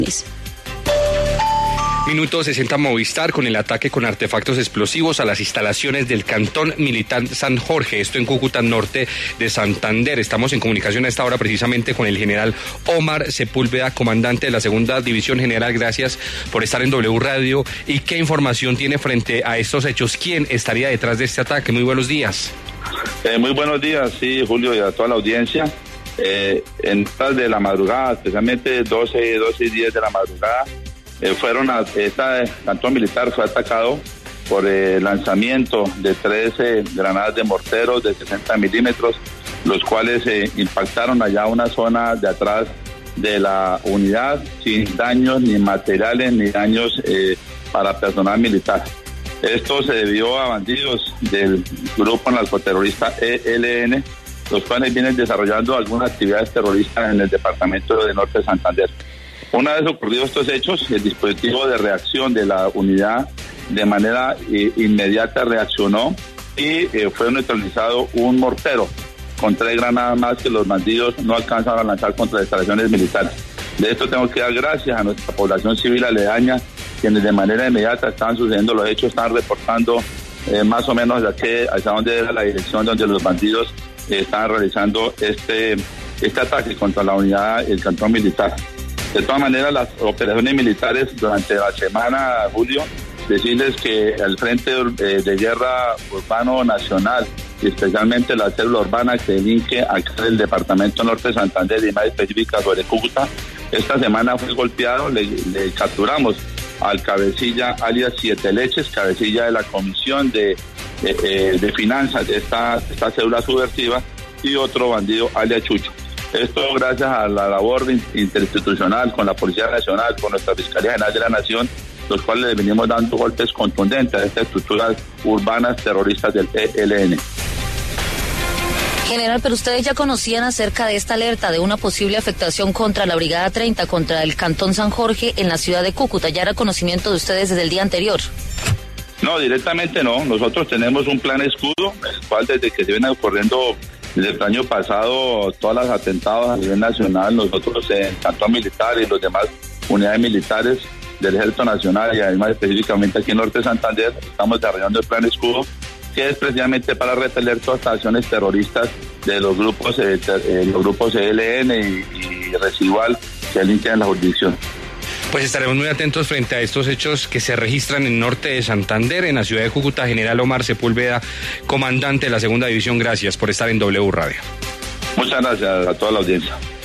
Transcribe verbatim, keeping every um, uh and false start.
Minuto sesenta Movistar con el ataque con artefactos explosivos a las instalaciones del Cantón Militar San Jorge, esto en Cúcuta, norte de Santander. Estamos en comunicación a esta hora precisamente con el general Omar Sepúlveda, comandante de la Segunda División. General, gracias por estar en W Radio. ¿Y qué información tiene frente a estos hechos? ¿Quién estaría detrás de este ataque? Muy buenos días. Eh, muy buenos días, sí, Julio, y a toda la audiencia. Eh, en horas de la madrugada, especialmente doce, doce y diez de la madrugada, Eh, fueron a, esta cantón militar fue atacado por el eh, lanzamiento de trece granadas de morteros de sesenta milímetros, los cuales eh, impactaron allá una zona de atrás de la unidad sin daños ni materiales ni daños eh, para personal militar. Esto se debió a bandidos del grupo narcoterrorista E L N, los cuales vienen desarrollando algunas actividades terroristas en el departamento de Norte de Santander. Una vez ocurridos estos hechos, el dispositivo de reacción de la unidad de manera eh, inmediata reaccionó y eh, fue neutralizado un mortero con tres granadas más que los bandidos no alcanzaron a lanzar contra las instalaciones militares. De esto tengo que dar gracias a nuestra población civil aledaña, quienes de manera inmediata estaban sucediendo los hechos, están reportando eh, más o menos hacia, hacia dónde era la dirección donde los bandidos eh, estaban realizando este, este ataque contra la unidad del cantón militar. De todas maneras, las operaciones militares durante la semana, Julio, decirles que el Frente de Guerra Urbano Nacional, y especialmente la célula urbana que delinque acá del departamento norte de Santander y más específica sobre Cúcuta, esta semana fue golpeado, le, le capturamos al cabecilla alias Siete Leches, cabecilla de la comisión de, de, de finanzas de esta, esta célula subversiva, y otro bandido alias Chucho. Esto gracias a la labor interinstitucional con la Policía Nacional, con nuestra Fiscalía General de la Nación, los cuales le venimos dando golpes contundentes a estas estructuras urbanas terroristas del E L N. General, pero ustedes ya conocían acerca de esta alerta de una posible afectación contra la Brigada treinta, contra el Cantón San Jorge en la ciudad de Cúcuta. ¿Ya era conocimiento de ustedes desde el día anterior? No, directamente no. Nosotros tenemos un plan escudo, el cual desde que se viene ocurriendo desde el año pasado, todos los atentados a nivel nacional, nosotros en el Cantón Militar y los demás unidades militares del Ejército Nacional y además específicamente aquí en Norte de Santander, estamos desarrollando el plan escudo, que es precisamente para repeler todas estas acciones terroristas de los grupos eh, eh, los grupos E L N y, y residual que delinquen en la jurisdicción. Pues estaremos muy atentos frente a estos hechos que se registran en Norte de Santander, en la ciudad de Cúcuta. General Omar Sepúlveda, comandante de la Segunda División, gracias por estar en W Radio. Muchas gracias a toda la audiencia.